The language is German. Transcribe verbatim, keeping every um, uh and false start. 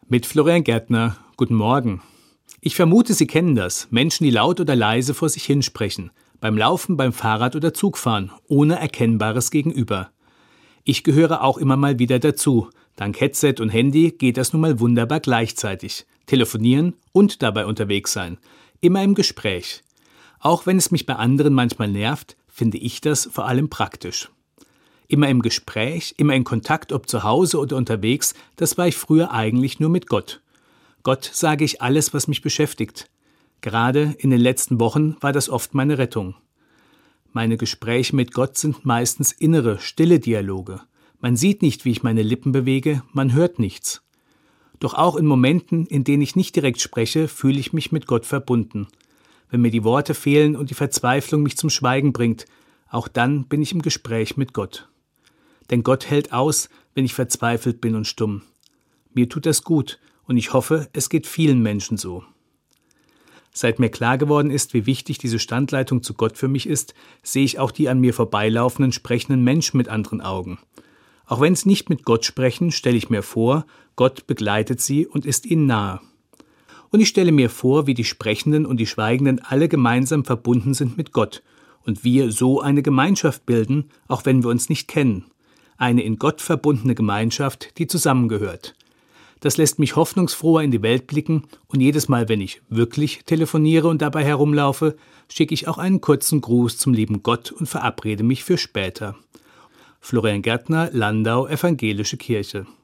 Mit Florian Gärtner. Guten Morgen. Ich vermute, Sie kennen das. Menschen, die laut oder leise vor sich hinsprechen. Beim Laufen, beim Fahrrad oder Zugfahren. Ohne erkennbares Gegenüber. Ich gehöre auch immer mal wieder dazu. Dank Headset und Handy geht das nun mal wunderbar gleichzeitig. Telefonieren und dabei unterwegs sein. Immer im Gespräch. Auch wenn es mich bei anderen manchmal nervt, finde ich das vor allem praktisch. Immer im Gespräch, immer in Kontakt, ob zu Hause oder unterwegs, das war ich früher eigentlich nur mit Gott. Gott sage ich alles, was mich beschäftigt. Gerade in den letzten Wochen war das oft meine Rettung. Meine Gespräche mit Gott sind meistens innere, stille Dialoge. Man sieht nicht, wie ich meine Lippen bewege, man hört nichts. Doch auch in Momenten, in denen ich nicht direkt spreche, fühle ich mich mit Gott verbunden. Wenn mir die Worte fehlen und die Verzweiflung mich zum Schweigen bringt, auch dann bin ich im Gespräch mit Gott. Denn Gott hält aus, wenn ich verzweifelt bin und stumm. Mir tut das gut und ich hoffe, es geht vielen Menschen so. Seit mir klar geworden ist, wie wichtig diese Standleitung zu Gott für mich ist, sehe ich auch die an mir vorbeilaufenden sprechenden Menschen mit anderen Augen. Auch wenn sie nicht mit Gott sprechen, stelle ich mir vor, Gott begleitet sie und ist ihnen nahe. Und ich stelle mir vor, wie die Sprechenden und die Schweigenden alle gemeinsam verbunden sind mit Gott und wir so eine Gemeinschaft bilden, auch wenn wir uns nicht kennen. Eine in Gott verbundene Gemeinschaft, die zusammengehört. Das lässt mich hoffnungsfroher in die Welt blicken und jedes Mal, wenn ich wirklich telefoniere und dabei herumlaufe, schicke ich auch einen kurzen Gruß zum lieben Gott und verabrede mich für später. Florian Gärtner, Landau, Evangelische Kirche.